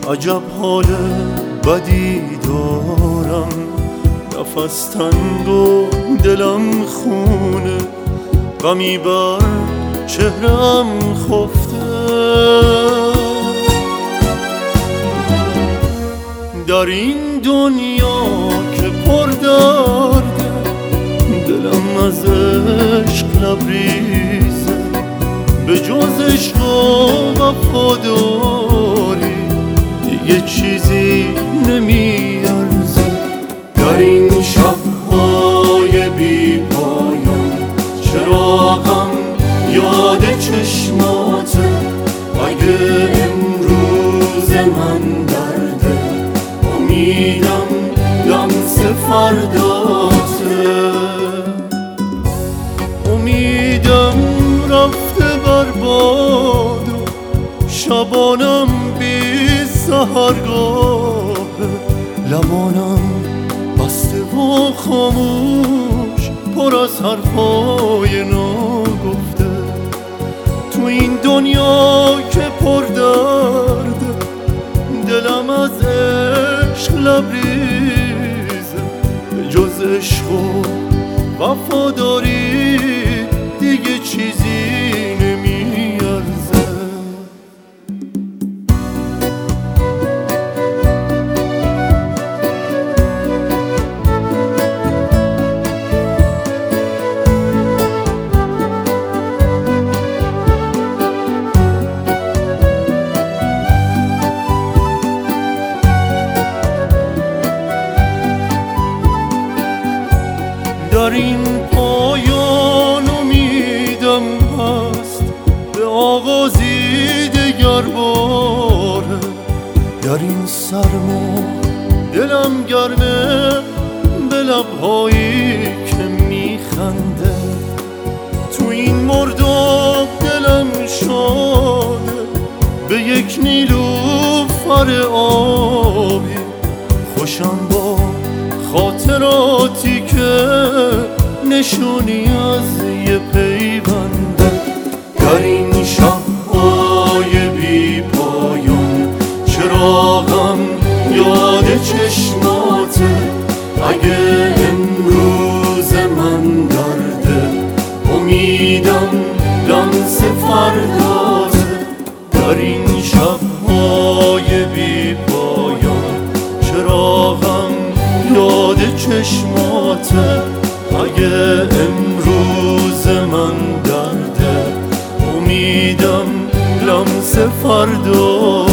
عجب حال بدی دارم، نفس تنگ و دلم خونه، غمی بر چهرم خفته. در این دنیا که پر درده، دلم از عشق لبریزه، به جز عشق و وفاداری دیگه چیزی نمیارزه. در این شب‌های بی پایان چراغم یاد چشماته، اگه امروز من درده امیدم لمس فرداته. امیدم رفته برباد و شبانم بی سحرگاه، لبانم بسته و خاموش پر از حرفای ناگفته. تو این دنیا که پر درده، دلم از عشق لبریزه، به جز عشق و وفاداری دیگه چیزی نمیارزه. در این پایان امیدم هست به آغازی دگر باره. در این سرما دلم گرمه به لبهایی که میخنده. تو این مرداب دلم شاده به یک نیلوفر آبی، خوشم با خاطراتی که نشونی از یه پیونده. در این شب‌های بی پایان چراغم یاد چشماته، اگه امروز من درده امیدم لمس فرداته. در این شب‌های بی پایان چراغم یاد چشماته، اگه امروز من درده امیدم لمس فردا.